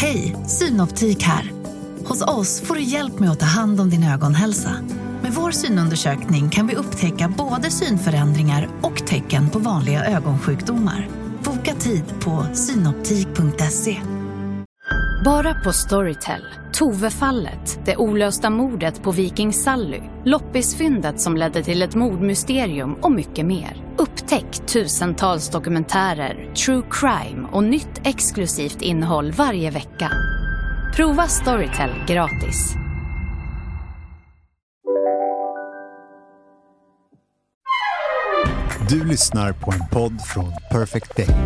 Hej, Synoptik här. Hos oss får du hjälp med att ta hand om din ögonhälsa. Med vår synundersökning kan vi upptäcka både synförändringar och tecken på vanliga ögonsjukdomar. Boka tid på synoptik.se. Bara på Storytel. Tove-fallet, det olösta mordet på Viking Sally, loppisfyndet som ledde till ett mordmysterium och mycket mer. Upptäck tusentals dokumentärer, true crime och nytt exklusivt innehåll varje vecka. Prova Storytel gratis. Du lyssnar på en podd från Perfect Day.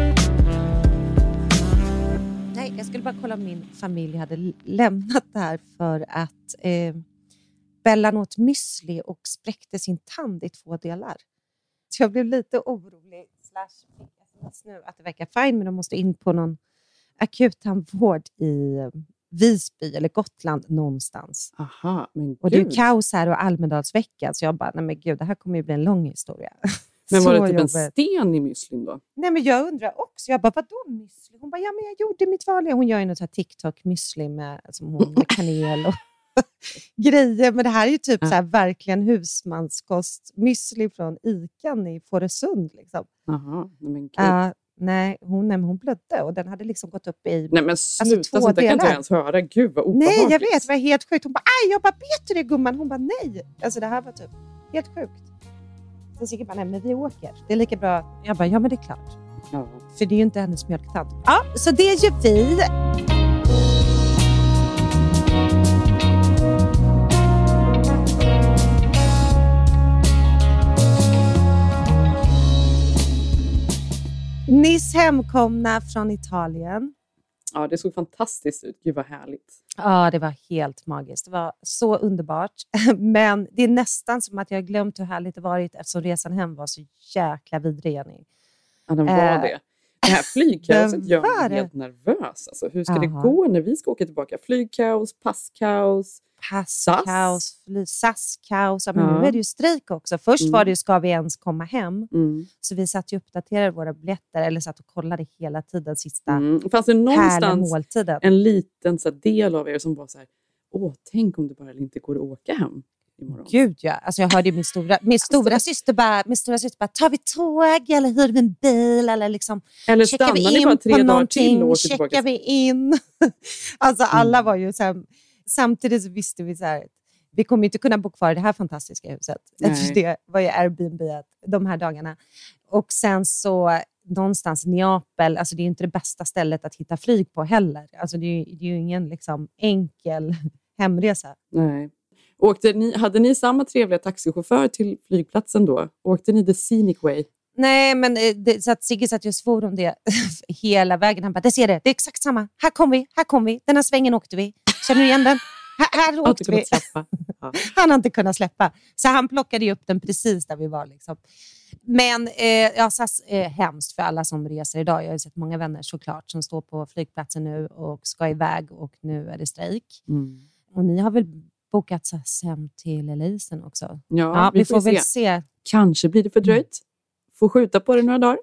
Nej, jag skulle bara kolla om min familj hade lämnat det här för att Bellan åt müsli och spräckte sin tand i 2 delar. Så jag blev lite orolig nu att det verkar fine, men de måste in på någon akuttandvård i Visby eller Gotland någonstans. Aha, men gud. Och det är ju kaos här och Almedalsveckan, så jag bara, nej men gud, det här kommer ju bli en lång historia. Men var det typ en sten i müslin då? Nej, men jag undrar också. Jag bara, vadå müsli? Hon bara, ja men jag gjorde mitt vanliga. Hon gör ju något här TikTok-müsli med kanel och grejer. Men det här är ju typ så här verkligen husmanskost. Müsli från Ican i Fårösund liksom. Jaha, men gud. Nej, hon blödde och den hade liksom gått upp i... Nej men sluta, alltså, sånt där kan inte ens höra. Gud vad obehagligt. Nej, jag vet, det var helt sjukt. Hon bara, jag bara, vet du det gumman? Hon bara, nej. Alltså det här var typ helt sjukt. Så säger bara, nej men vi åker. Det är lika bra. Jag bara, ja men det är klart. Ja. För det är ju inte hennes mjölktant. Ja, så det gör vi. Nyss hemkomna från Italien. Ja, det såg fantastiskt ut. Gud vad härligt. Ja, det var helt magiskt. Det var så underbart. Men det är nästan som att jag har glömt hur härligt det varit eftersom resan hem var så jäkla vidrig, Jenny. Ja, den var det. Det här flygkaoset gör mig helt nervös. Alltså, hur ska det gå när vi ska åka tillbaka? Flygkaos, passkaos, SAS-kaos. Men nu är det ju strejk också. Först var det ju, ska vi ens komma hem? Så vi satt ju och uppdaterade våra biljetter eller satt och kollade hela tiden sista fanns det någonstans måltiden. En liten så del av er som var så här, tänk om det bara inte går att åka hem imorgon. Gud ja, alltså jag hörde ju min stora syster bara, tar vi tåg eller hyr vi en bil eller liksom eller stannar ni bara 3 dagar till och åker tillbaka? Checkar vi in? Alltså alla var ju så här, samtidigt så visste vi så här, vi kommer inte kunna bo kvar i det här fantastiska huset. För det var ju Airbnb de här dagarna. Och sen så någonstans Neapel, alltså det är ju inte det bästa stället att hitta flyg på heller. Alltså det är ju ingen liksom enkel hemresa. Nej. Hade ni samma trevliga taxichaufför till flygplatsen då? Åkte ni the scenic way? Nej, men Sigge satt ju och svor om det hela vägen. Han bara, det är exakt samma. Här kom vi. Den här svängen åkte vi. Känner du igen den? Här åkte vi. Ja. Han har inte kunnat släppa. Så han plockade ju upp den precis där vi var. Liksom. Men SAS är hemskt för alla som reser idag. Jag har ju sett många vänner såklart som står på flygplatsen nu och ska iväg. Och nu är det strejk. Och ni har väl bokat SAS hem till Elisen också? Ja, vi får väl se. Kanske blir det fördröjt. Får skjuta på det några dagar.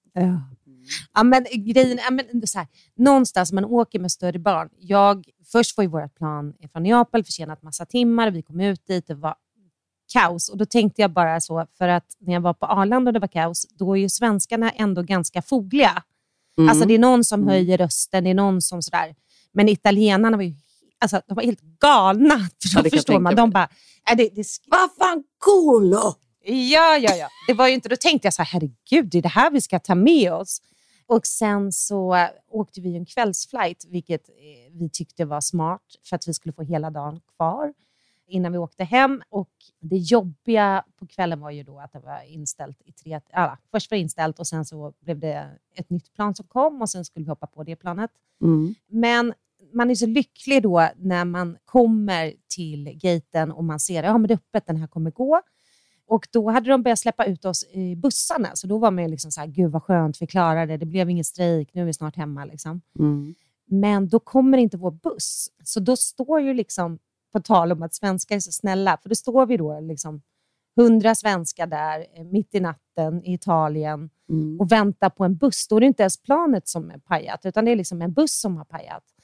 Ja, men grejen är så här, någonstans man åker med större barn. Först var ju vårt plan från Neapel försenat massa timmar. Vi kom ut dit, det var kaos. Och då tänkte jag bara så, för att när jag var på Arlanda och det var kaos, då är ju svenskarna ändå ganska fogliga. Alltså det är någon som höjer rösten, det är någon som sådär. Men italienarna var ju de var helt galna. För då förstår man. De bara, vad fan culo! Ja. Det var ju inte, då tänkte jag så här, herregud, det är det här vi ska ta med oss. Och sen så åkte vi en kvällsflight, vilket vi tyckte var smart för att vi skulle få hela dagen kvar innan vi åkte hem. Och det jobbiga på kvällen var ju då att det var inställt först var det inställt och sen så blev det ett nytt plan som kom och sen skulle vi hoppa på det planet. Men man är så lycklig då när man kommer till gaten och man ser men det är öppet, den här kommer gå. Och då hade de börjat släppa ut oss i bussarna. Så då var man ju liksom så här, gud vad skönt, vi klarade det. Det blev ingen strejk, nu är vi snart hemma liksom. Men då kommer inte vår buss. Så då står ju liksom, på tal om att svenskar är så snälla. För då står vi då liksom 100 svenskar där mitt i natten i Italien. Och väntar på en buss. Då är det inte ens planet som är pajat. Utan det är liksom en buss som har pajat.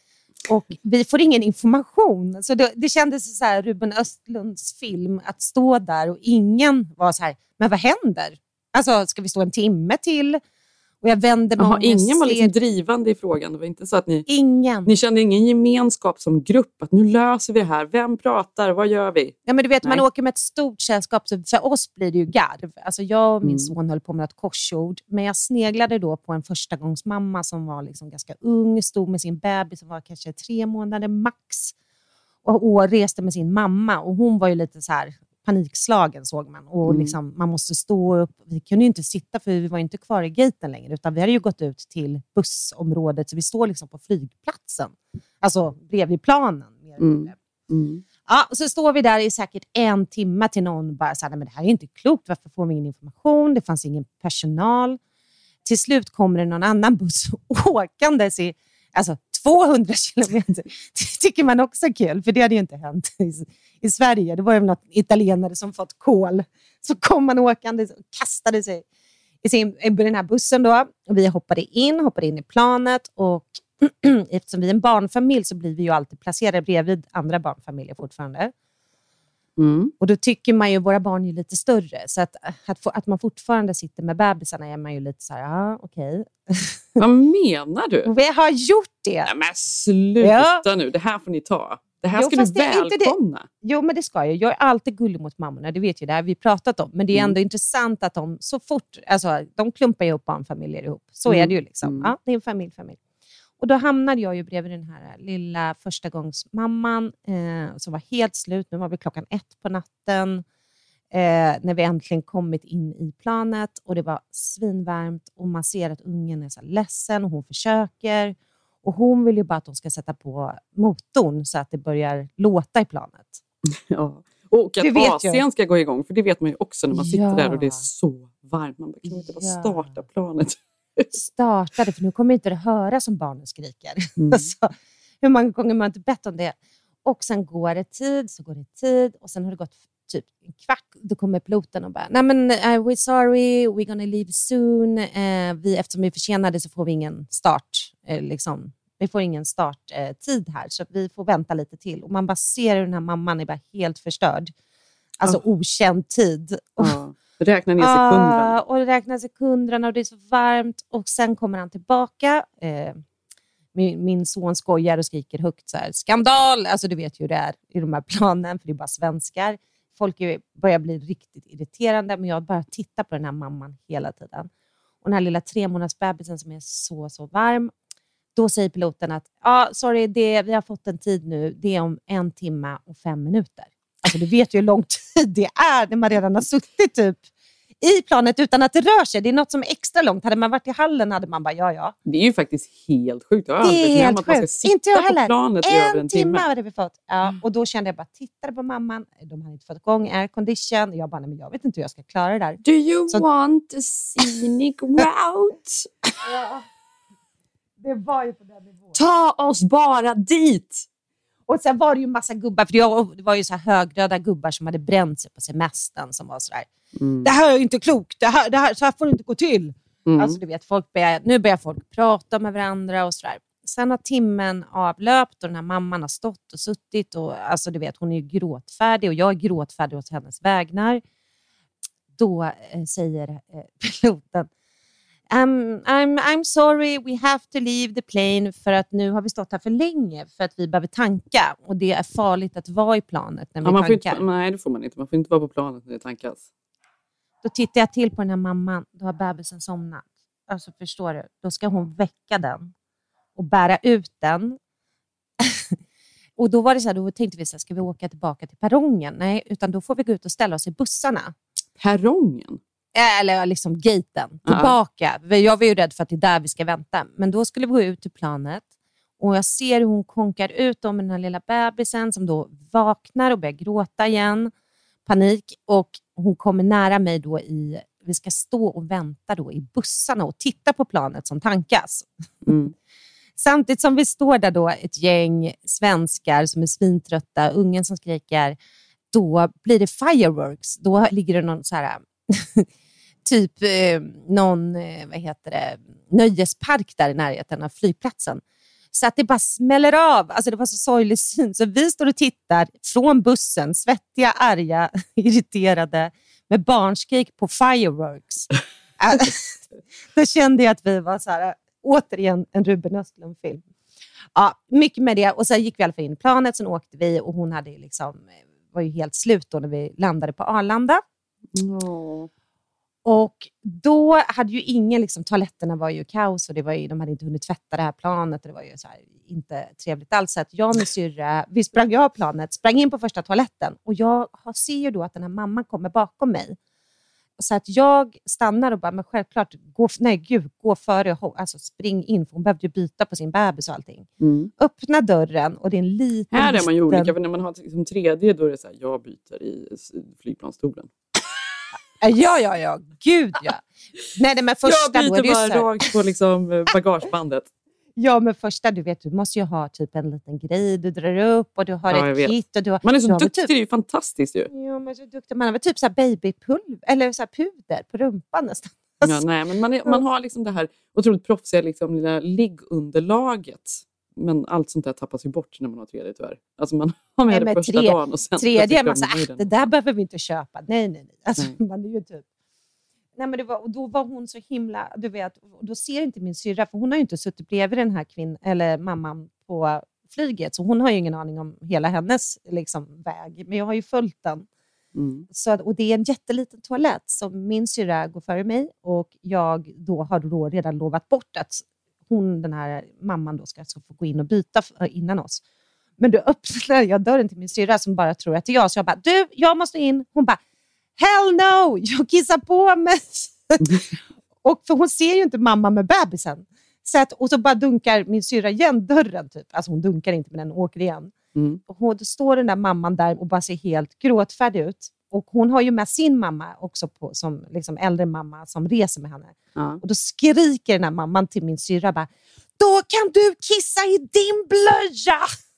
Och vi får ingen information. Så det kändes så här Ruben Östlunds film att stå där och ingen var så här, men vad händer? Alltså, ska vi stå en timme till? Och jag vände mig om. Ingen var liksom drivande i frågan. Det var inte så att ni kände ingen gemenskap som grupp. Att nu löser vi det här. Vem pratar? Vad gör vi? Ja, men du vet, man åker med ett stort sällskap. Så för oss blir det ju garv. Alltså jag och min son höll på med ett korsord. Men jag sneglade då på en förstagångsmamma som var liksom ganska ung. Stod med sin bebis som var kanske 3 månader max. Och reste med sin mamma. Och hon var ju lite så här panikslagen, såg man. Och liksom, man måste stå upp. Vi kunde ju inte sitta för vi var inte kvar i gaten längre. Utan vi hade ju gått ut till bussområdet. Så vi står liksom på flygplatsen. Alltså bredvid planen. Ja, så står vi där i säkert 1 timme till någon bara så här, men det här är inte klokt. Varför får vi ingen information? Det fanns ingen personal. Till slut kommer det någon annan buss åkandes i 200 kilometer. Det tycker man också är kul, för det hade ju inte hänt i Sverige. Det var ju något italienare som fått kol. Så kom man åkande och kastade sig i den här bussen då. Och vi hoppade in i planet. Och eftersom vi är en barnfamilj så blir vi ju alltid placerade bredvid andra barnfamiljer fortfarande. Och då tycker man ju, våra barn är ju lite större. Så att man fortfarande sitter med bebisarna är man ju lite så här, okej. Vad menar du? Vi har gjort det. Nej, men sluta nu, det här får ni ta. Det här ska du välkomna. Jo, men det ska jag. Jag är alltid gullig mot mammorna, det vet ju, det här vi pratat om. Men det är ändå intressant att de så fort, de klumpar ihop barnfamiljer ihop. Så är det ju liksom. Ja, det är en familj. Och då hamnade jag ju bredvid den här lilla förstagångsmamman som var helt slut. Nu var vi 1:00 på natten när vi äntligen kommit in i planet. Och det var svinvarmt och man ser att ungen är så ledsen och hon försöker. Och hon vill ju bara att de ska sätta på motorn så att det börjar låta i planet. Ja. Och att AC:n ska gå igång, för det vet man ju också när man sitter där och det är så varmt. Man kan inte bara starta planet. Startade, för nu kommer inte det höra som barnen skriker. Så, hur många gånger man inte bett om det. Och sen går det tid och sen har det gått typ en kvart. Då kommer piloten och bara, nej men we're sorry, we're gonna leave soon. Eftersom vi är försenade så får vi ingen start. Vi får ingen starttid här, så vi får vänta lite till. Och man bara ser hur den här mamman är bara helt förstörd. Alltså okänd tid. Räknar ner sekunderna. Och räknar sekunderna och det är så varmt. Och sen kommer han tillbaka. Min son skojar och skriker högt så här, skandal! Alltså du vet ju hur det är i de här planen, för det är bara svenskar. Folk börjar bli riktigt irriterande, men jag bara tittar på den här mamman hela tiden. Och den här lilla 3-månadersbebisen som är så varm. Då säger piloten att, sorry, vi har fått en tid nu. Det är om 1 timme och 5 minuter. Alltså du vet ju hur lång tid det är när man redan har suttit typ i planet utan att det rör sig. Det är något som är extra långt. Hade man varit i hallen hade man bara, ja. Det är ju faktiskt helt sjukt. Jag har det är helt sjukt. Man ska sitta inte jag heller. På planet i över en timme. Hade vi fått. Ja, och då kände jag bara, tittade på mamman. De hade inte fått igång aircondition. Jag bara, men jag vet inte hur jag ska klara det där. Do you want a scenic route? Ja. Det var ju på den nivån. Ta oss bara dit! Och sen var det ju en massa gubbar, för det var ju så här högröda gubbar som hade bränt sig på semestern som var sådär, det här är ju inte klokt, det här, så här får det inte gå till. Alltså du vet, nu börjar folk prata med varandra och sådär. Sen har timmen avlöpt och den här mamman har stått och suttit och alltså du vet, hon är ju gråtfärdig och jag är gråtfärdig åt hennes vägnar. Då säger piloten, I'm sorry, we have to leave the plane, för att nu har vi stått här för länge för att vi behöver tanka och det är farligt att vara i planet när vi tankar. Nej, det får man inte. Man får inte vara på planet när det tankas. Då tittar jag till på den här mamman. Då har bebisen somnat. Alltså förstår du? Då ska hon väcka den och bära ut den. Och då var det så här, då tänkte vi så här, ska vi åka tillbaka till perrongen? Nej, utan då får vi gå ut och ställa oss i bussarna. Perrongen? Eller liksom gaten, tillbaka. Jag var ju rädd för att det är där vi ska vänta. Men då skulle vi gå ut till planet. Och jag ser hur hon konkar ut om den här lilla bebisen som då vaknar och börjar gråta igen. Panik. Och hon kommer nära mig då vi ska stå och vänta då i bussarna och titta på planet som tankas. Samtidigt som vi står där då ett gäng svenskar som är svintrötta, ungen som skriker. Då blir det fireworks. Då ligger det någon så här... typ någon nöjespark där i närheten av flygplatsen. Så att det bara smäller av. Alltså det var så sorglig syn. Så vi står och tittar från bussen, svettiga, arga, irriterade, med barnskrik på fireworks. Då kände jag att vi var så här, återigen en Ruben Östlund-film. Ja, mycket med det. Och sen gick vi i alla fall in i planet, sen åkte vi och hon hade liksom, var ju helt slut då när vi landade på Arlanda. Och då hade ju ingen, liksom, toaletterna var ju kaos och det var ju, de hade inte hunnit tvätta det här planet och det var ju så här, inte trevligt alls. Så att jag och min syrra, vi sprang av planet, sprang in på första toaletten och jag ser ju då att den här mamman kommer bakom mig. Så att jag stannar och bara, men självklart, gå före, alltså spring in, för hon behövde ju byta på sin bebis och allting. Öppna dörren och det är en liten... Här är man ju olika, för när man har liksom 3D då är det så här, jag byter i flygplansstolen. Ja, gud ja. Nej, men första, jag byter bara rakt på liksom bagagebandet. Ja, men första, du vet, du måste ju ha typ en liten grej du drar upp och du har ett kit. Och du har, man är så duktig, typ, det är ju fantastiskt ju. Ja, man är så duktig. Man har typ så här babypulver eller så här puder på rumpan nästan. Ja, nej, men man har liksom det här otroligt proffsiga liksom, lilla liggunderlaget. Men allt sånt där tappas ju bort när man har 3D tyvärr. Alltså man har med det första dagen och sen... 3D, man säger, det där behöver vi inte köpa. Nej. Alltså, man är ju typ... Nej, men då var hon så himla, du vet, och då ser inte min syrra, för hon har ju inte suttit bredvid den här eller mamman på flyget, så hon har ju ingen aning om hela hennes liksom, väg, men jag har ju följt den. Så, och det är en jätteliten toalett som min syrra går före mig och jag har då redan lovat bort att den här mamman då ska få gå in och byta innan oss. Men då öppnar jag dörren till min syrra som bara tror att det är jag, så jag bara, du, jag måste in. Hon bara, hell no, jag kissar på mig. Och för hon ser ju inte mamma med bebisen. Och så bara dunkar min syrra igen dörren typ. Alltså hon dunkar inte, men den åker igen. Och då står den där mamman där och bara ser helt gråtfärdig ut. Och hon har ju med sin mamma också som liksom äldre mamma som reser med henne. Och då skriker den här mamman till min syrra bara, då kan du kissa i din blöja.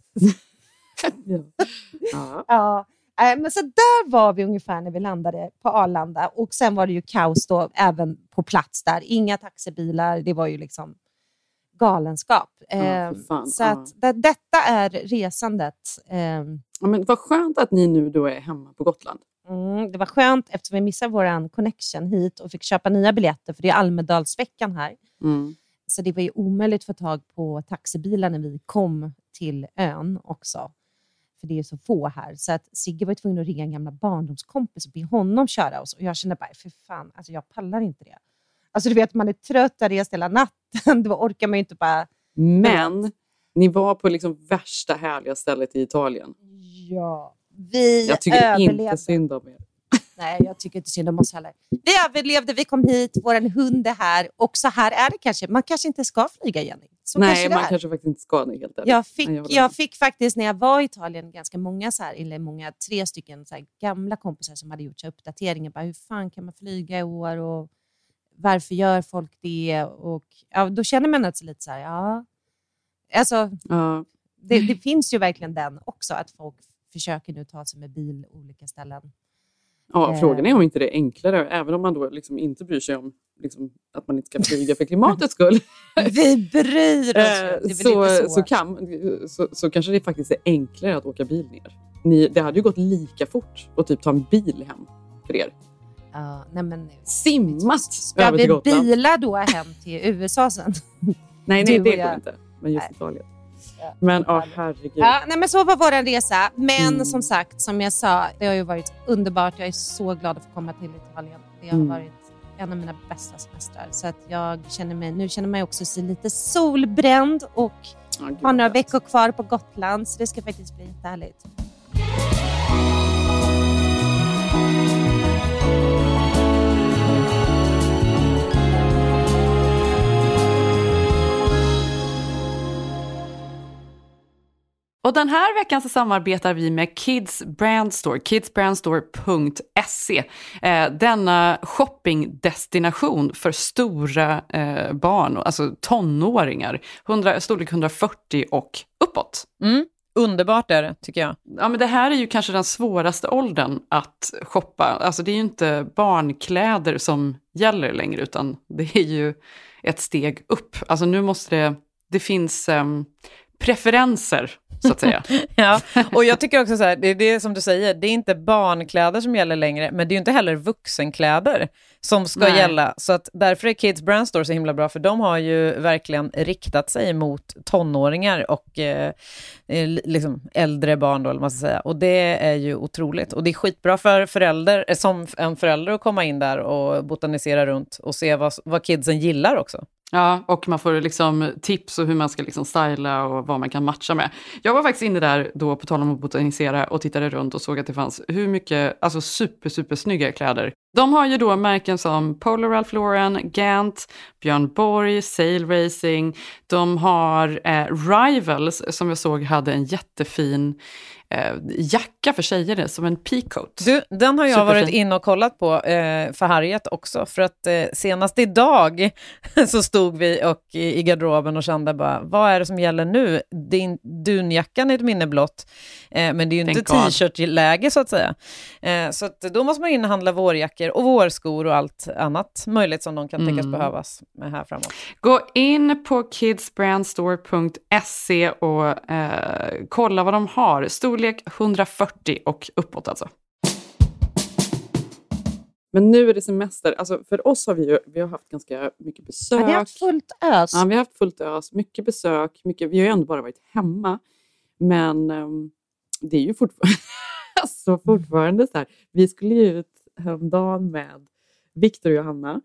Ja. Men så där var vi ungefär när vi landade på Arlanda. Och sen var det ju kaos då även på plats där. Inga taxibilar, det var ju liksom galenskap. Så att detta är resandet. Ja, men vad skönt att ni nu då är hemma på Gotland. Det var skönt eftersom vi missade våran connection hit och fick köpa nya biljetter, för det är Almedalsveckan här. Så det var ju omöjligt att få tag på taxibilar när vi kom till ön också. För det är ju så få här. Så att Sigge var tvungen att ringa en gamla barndomskompis och be honom köra oss. Och jag kände bara, för fan, alltså jag pallar inte det. Alltså du vet, man är trött, där rest hela natten. Då orkar man ju inte bara... Men ni var på liksom värsta härliga stället i Italien. Ja, jag tycker inte synd om er. Nej, jag tycker inte synd om oss heller. Vi överlevde, vi kom hit, våran hund är här. Och så här är det kanske. Man kanske inte ska flyga igen. Så nej, man kanske faktiskt inte ska nu helt ärligt. Jag fick faktiskt när jag var i Italien ganska många så här, eller 3 stycken så här, gamla kompisar som hade gjort så uppdateringar. Bara, hur fan kan man flyga i år och varför gör folk det? Och ja, då känner man att lite så här, ja. Alltså, det finns ju verkligen den också, att folk försöker nu ta sig med bil olika ställen. Ja, frågan är om inte det är enklare, även om man då liksom inte bryr sig om liksom, att man inte ska flyga för klimatets skull. Vi bryr oss. Så kanske det faktiskt är enklare att åka bil ner. Det hade ju gått lika fort att typ ta en bil hem för er. Nej, men simmat ska vi bila då hem till USA sen? Nej, det går inte. Men just Italien. Ja. Men herregud. Ja, nej, men så var vår resa. Men som sagt, som jag sa, det har ju varit underbart. Jag är så glad att få komma till Italien. Det har varit en av mina bästa semestrar. Så att nu känner mig också lite solbränd och har några veckor kvar på Gotland. Så det ska faktiskt bli jättehärligt. Och den här veckan så samarbetar vi med Kids Brand Store, kidsbrandstore.se. Denna shoppingdestination för stora barn, alltså tonåringar, storlek 140 och uppåt. Underbart är det, tycker jag. Ja, men det här är ju kanske den svåraste åldern att shoppa. Alltså det är ju inte barnkläder som gäller längre, utan det är ju ett steg upp. Alltså nu måste det det finns preferenser, så att säga. Ja, och jag tycker också så här, det är det som du säger, det är inte barnkläder som gäller längre, men det är ju inte heller vuxenkläder som ska gälla. Så att därför är Kids Brand Store så himla bra, för de har ju verkligen riktat sig mot tonåringar och liksom äldre barn då, eller man ska säga. Och det är ju otroligt. Och det är skitbra för föräldrar, som en förälder, att komma in där och botanisera runt och se vad kidsen gillar också. Ja, och man får liksom tips och hur man ska liksom styla och vad man kan matcha med. Jag var faktiskt inne där då, på tal om att botanisera, och tittade runt och såg att det fanns hur mycket, alltså super snygga kläder. De har ju då märken som Polo Ralph Lauren, Gant, Björn Borg, Sail Racing. De har Rivals, som jag såg hade en jättefin jacka för tjejer, som en peacoat. Du, den har jag varit in och kollat på för Harriet också, för att senast idag så stod vi och i garderoben och kände bara, vad är det som gäller nu? Dunjackan är ett minne blott, men det är ju inte t-shirt-läge så att säga. Så att då måste man in och handla vårjackor och vårskor och allt annat möjligt som de kan tänkas behövas med här framåt. Gå in på kidsbrandstore.se och kolla vad de har. Storlek 140 och uppåt alltså. Men nu är det semester. Alltså för oss har vi har haft ganska mycket besök. Ja, vi har haft fullt ös. Ja, vi har haft fullt ös. Mycket besök. Vi har ju ändå bara varit hemma. Men det är ju fortfarande så här. Vi skulle ju ut häromdagen med Victor och Johanna.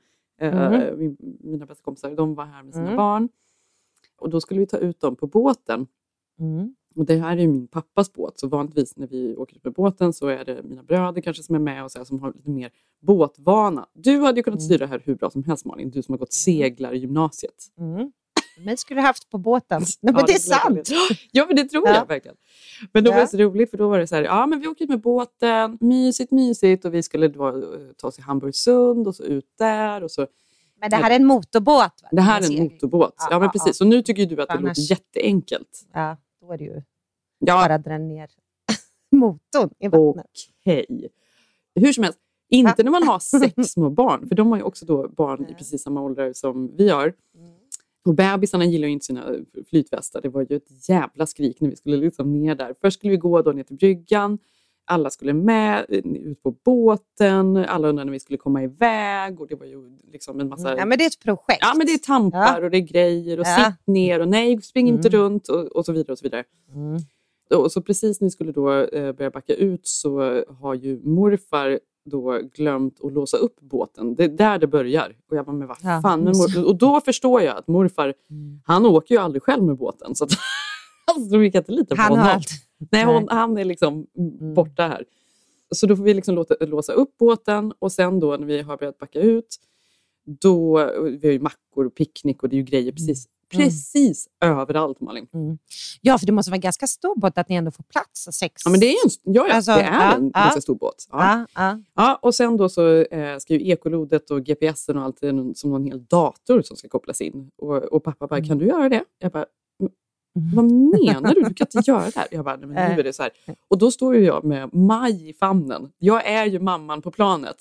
Mina bästa kompisar. De var här med sina barn. Och då skulle vi ta ut dem på båten. Och det här är ju min pappas båt. Så vanligtvis när vi åker ut med båten så är det mina bröder kanske som är med och så här, som har lite mer båtvana. Du hade ju kunnat styra det här hur bra som helst, Malin. Du som har gått seglar i gymnasiet. Men skulle du haft på båten. Nej, men det är sant. Ja, men det tror jag verkligen. Men då var det så roligt, för då var det så här, ja men vi åker ut med båten, mysigt. Och vi skulle då ta oss i Hamburgsund och så ut där och så. Men det här är en motorbåt, va? Det här är en motorbåt. Ja, men precis. Så nu tycker du att det låter jätteenkelt. Ja, då är det ju bara dra ner motorn i vattnet. Okej. Hur som helst, inte när man har 6 små barn. För de har ju också då barn i precis samma ålder som vi har. Och bebisarna gillar ju inte sina flytvästar. Det var ju ett jävla skrik när vi skulle liksom ner där. Först skulle vi gå då ner till bryggan. Alla skulle med ut på båten. Alla undrade när vi skulle komma iväg. Och det var ju liksom en massa... Ja, men det är ett projekt. Ja, men det är tampar och det är grejer. Och sitt ner och nej, spring inte runt. Och så vidare och så vidare. Och så precis när vi skulle då börja backa ut så har ju morfar då glömt att låsa upp båten. Det är där det börjar. Och jag bara, men vad fan. Och då förstår jag att morfar, han åker ju aldrig själv med båten. Så att alltså, vi kan inte lita på honom. Nej, han är liksom borta här. Så då får vi liksom låsa upp båten. Och sen då när vi har börjat backa ut, då vi har ju mackor och picknick och det är ju grejer precis överallt, Malin. Ja, för det måste vara en ganska stor båt att ni ändå får plats. 6. Ja, men det är en ganska stor båt. Ja, och sen då så ska ju ekolodet och GPSen och allt som en hel dator som ska kopplas in. Och pappa bara, kan du göra det? Jag bara, vad menar du? Du kan inte göra det här. Jag bara, nej, men nu är det så här. Och då står ju jag med Maj i famnen. Jag är ju mamman på planet.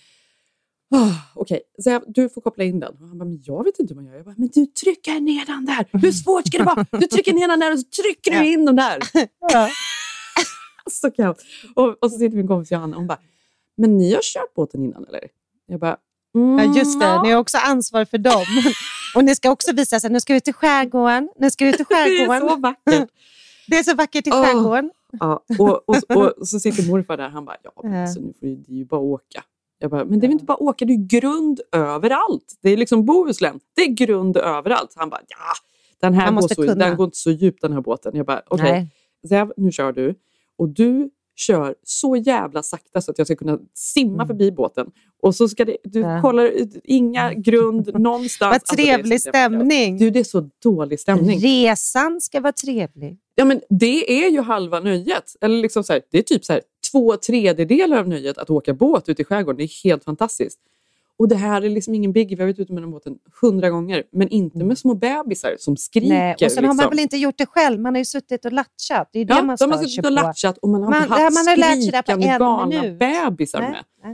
Okej, så du får koppla in den. Och han bara, men jag vet inte hur man gör. Jag bara, men du trycker ner den där. Hur svårt ska det vara? Du trycker ner den där och så trycker du in den där. Så kaos. Och så sitter min kompis Johanna och hon bara, men ni har kört båten innan eller? Jag bara, ja just det, ni har också ansvar för dem. Och ni ska också visa sig, nu ska vi till skärgården. Det är så vackert. Det är så vackert i skärgården. Ja, och så sitter morfar där, han bara, så nu får det ju bara åka. Jag bara, men det är inte bara åka, det är grund överallt. Det är liksom Bohuslän, det är grund överallt. Han bara, den här den går inte så djupt den här båten. Jag bara, okej, nu kör du. Och du kör så jävla sakta så att jag ska kunna simma förbi båten. Och så ska du kollar ut inga grund någonstans. Vad trevlig stämning. Det är så dålig stämning. Resan ska vara trevlig. Ja, men det är ju halva nöjet. Eller liksom så här, det är typ så här 2/3 av nöjet att åka båt ute i skärgården. Det är helt fantastiskt. Och det här är liksom ingen biggie. Vi har varit ute med den båten 100 gånger. Men inte med små bebisar som skriker. Nej, och sen har man väl inte gjort det själv. Man har ju suttit och latchat. Det är det man har suttit och latchat. Och man har inte haft skrikande galna bebisar med. Nej.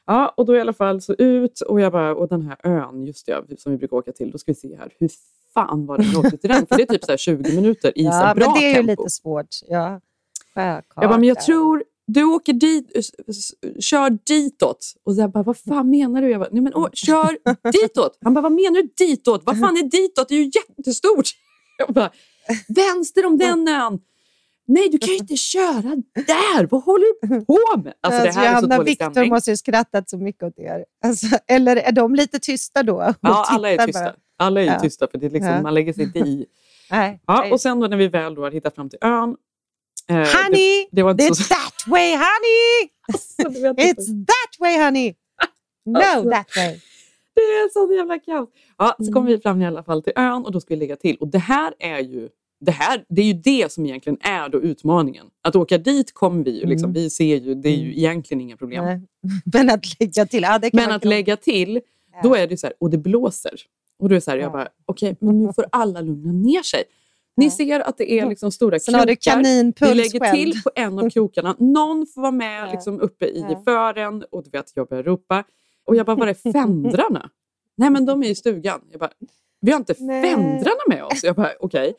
Ja, och då i alla fall så ut och jag bara, och den här ön, just det, som vi brukar åka till, då ska vi se här, hur fan var det vi åkte till den? För det är typ så här 20 minuter i så här bra tempo. Men det är ju lite svårt. Ja. Jag bara, men jag tror, du åker dit, kör ditåt. Och jag bara, vad fan menar du? Jag bara, nej men kör ditåt. Han bara, vad menar du ditåt? Vad fan är ditåt? Det är ju jättestort. Jag bara, vänster om den ön. Nej, du kan ju inte köra där. Vad håller du på med? Alltså det här är så dålig Victor stämning. måste ju skrattat så mycket åt er. Alltså, eller är de lite tysta då? Ja, alla är tysta. Alla är ju tysta för det är liksom, man lägger sig inte i. Nej. Ja, och sen då när vi väl då har hittat fram till ön. Honey, it's that way, honey! It's that way, honey! No, that way. Det är så jävla kaos. Ja, så kommer vi fram i alla fall till ön och då ska vi lägga till. Och det här är ju det är ju det som egentligen är då utmaningen. Att åka dit kommer vi ju liksom, vi ser ju, det är ju egentligen inga problem. Nej. Men att lägga till, lägga till, då är det så här, och det blåser. Och då är det så här, jag bara, okej, men nu får alla lugna ner sig. Ni ser att det är liksom stora krokar. Vi lägger till på en av krokarna. Någon får vara med liksom uppe i fören. Och du vet, jag börjar ropa. Och jag bara, var är fändrarna? Nej, men de är i stugan. Jag bara, vi har inte fändrarna med oss. Jag bara, okej.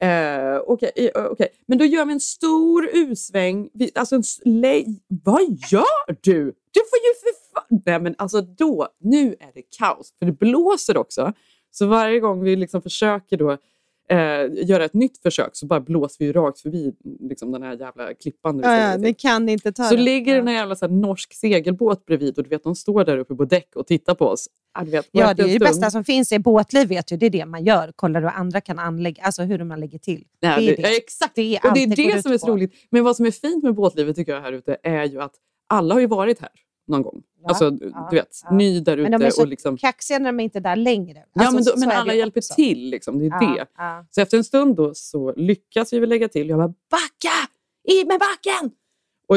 Men då gör vi en stor usväng. Alltså vad gör du? Du får ju för fan. Nej, men alltså då, nu är det kaos. För det blåser också. Så varje gång vi liksom försöker då göra ett nytt försök så bara blåser vi ju rakt förbi liksom den här jävla klippan. Ni kan inte ta så det. Ligger den här jävla så här, norsk segelbåt bredvid och du vet, de står där uppe på däck och tittar på oss. Det är ju det bästa som finns i båtliv, vet du. Det är det man gör. Kollar hur andra kan anlägga, alltså hur man lägger till. Ja, exakt. Det är det som är så roligt. Men vad som är fint med båtlivet tycker jag här ute är ju att alla har ju varit här någon gång. Ja, alltså du vet, ny där ute. Men de är så och liksom kaxiga när de är inte där längre. Alltså, men alla hjälper till liksom, det är det. Ja. Så efter en stund då så lyckas vi väl lägga till. Jag bara, backa! I med backen! Och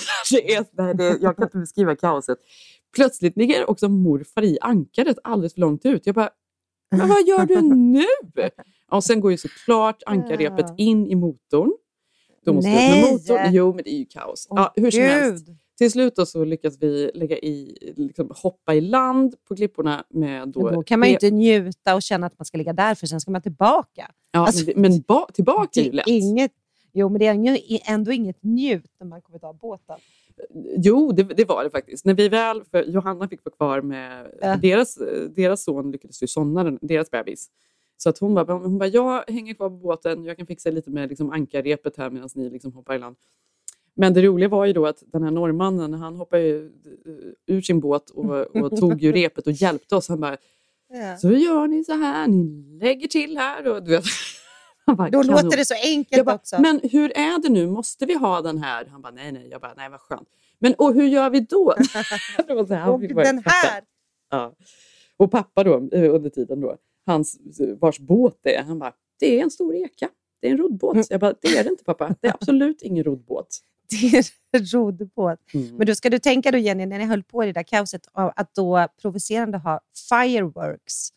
jag kan inte beskriva kaoset. Plötsligt ligger också morfar i ankaret alldeles för långt ut. Jag bara, men vad gör du nu? Och sen går ju såklart ankarrepet in i motorn. Då måste vi upp med motorn. Jo, men det är ju kaos. Hur som helst. Till slut då så lyckas vi lägga i, liksom, hoppa i land på klipporna med då kan man ju inte njuta och känna att man ska ligga där, för sen ska man tillbaka. Ja, alltså, men tillbaka är ju lätt. Men det är ändå inget njut när man kommer ta båten. Jo, det var det faktiskt. När vi väl, för Johanna fick vara kvar med deras son lyckades ju somna, deras bebis. Så att hon bara, jag hänger kvar på båten, jag kan fixa lite med liksom, ankarrepet här medan ni liksom hoppar i land. Men det roliga var ju då att den här norrmannen, han hoppade ju ur sin båt och tog ju repet och hjälpte oss. Han bara, så gör ni så här, ni lägger till här. Och, du vet, bara, då låter det så enkelt också. Men hur är det nu? Måste vi ha den här? Han bara, nej. Jag bara, nej, vad skönt. Men och hur gör vi då? Det var så här, och den här? Ja. Och pappa då, under tiden då, vars båt det är, han bara, det är en stor eka. Det är en roddbåt. Jag bara, det är det inte pappa. Det är absolut ingen roddbåt. Det är en roddbåt. Men då ska du tänka då, Jenny, när ni höll på i det där kaoset, att då provocerande ha fireworks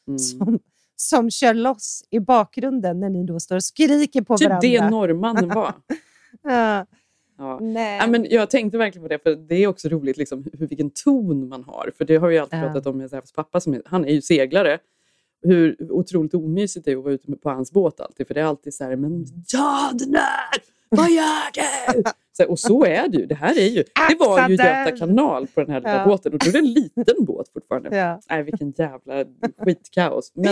som kör loss i bakgrunden när ni då står och skriker på varandra. Typ det norrmannen var. Ja. Nej. Men jag tänkte verkligen på det, för det är också roligt liksom, vilken ton man har. För det har jag alltid pratat om med Zefs pappa, han är ju seglare. Hur otroligt omysigt det är att vara ute på hans båt alltid. För det är alltid så här, men ja, den där! Vad gör du? Och så är det ju. Det här är ju, det var ju Göta kanal på den här lilla båten. Och då är det en liten båt fortfarande. Ja. Nej, vilken jävla skitkaos. Men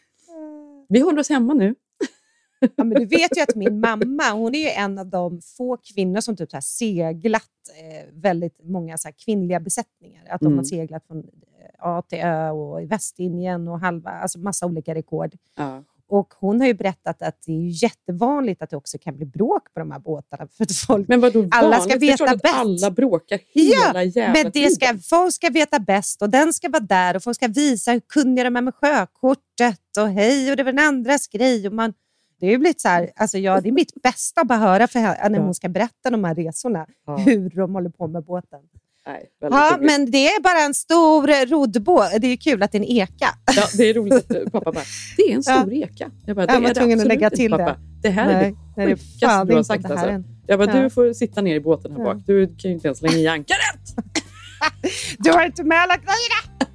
vi håller oss hemma nu. Ja, men du vet ju att min mamma, hon är ju en av de få kvinnor som typ så här seglat väldigt många så här kvinnliga besättningar. Att de har seglat från A till Ö och i Västindien och alltså massa olika rekord. Ja. Och hon har ju berättat att det är ju jättevanligt att det också kan bli bråk på de här båtarna. För att folk, men vadå, alla ska veta bäst. Alla bråkar hela jävla tiden. Folk ska veta bäst och den ska vara där och folk ska visa hur kunniga de är med sjökortet och hej och det var den andras grej. Och det är ju blivit så här, alltså det är mitt bästa att bara höra för henne, när hon ska berätta de här resorna, hur de håller på med båten. Nej, men det är bara en stor roddbåt. Det är ju kul att det är en eka. Ja, det är roligt att pappa bara, det är en stor eka. Jag bara, det är det absolut att lägga till inte, pappa. Det här är det sjukaste du har sagt. Alltså. Jag bara, du får sitta ner i båten här bak. Du kan ju inte ens slänga i ankaret. Du har inte med alla grejerna!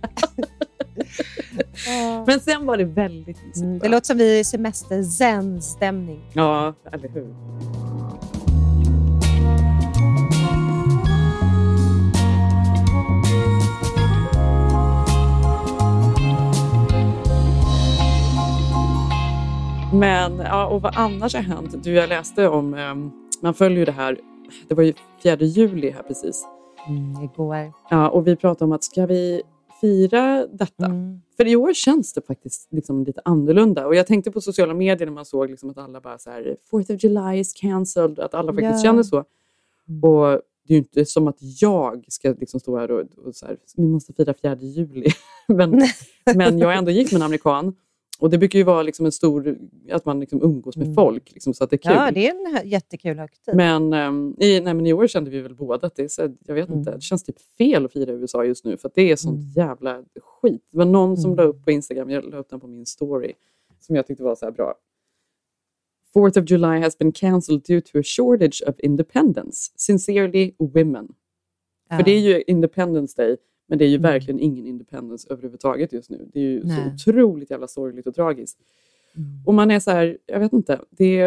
Men sen var det väldigt mysigt. Det låter som vi är i semester-zen-stämning. Ja, eller hur? Men, ja, och vad annars har hänt? Jag läste om, man följer ju det här, det var ju 4 juli här precis. Igår. Ja, och vi pratade om att ska vi fira detta? För i år känns det faktiskt liksom lite annorlunda. Och jag tänkte på sociala medier när man såg liksom att alla bara så här, 4th of July is cancelled, att alla faktiskt känner så. Och det är ju inte som att jag ska liksom stå här och så här, vi måste fira 4 juli. men jag ändå gick med en amerikan. Och det brukar ju vara liksom en stor, att man liksom umgås med folk. Liksom, så att det är kul. Ja, det är en jättekul högtid. Men, i år kände vi väl båda att det är så, jag vet inte, det känns typ fel att fira i USA just nu. För att det är sånt jävla skit. Det var någon som la upp på Instagram, jag la upp den på min story. Som jag tyckte var så här bra. 4th of July has been cancelled due to a shortage of independence. Sincerely, women. För det är ju Independence Day. Men det är ju verkligen ingen independence överhuvudtaget just nu. Det är ju så otroligt jävla sorgligt och tragiskt. Och man är så här, jag vet inte. Det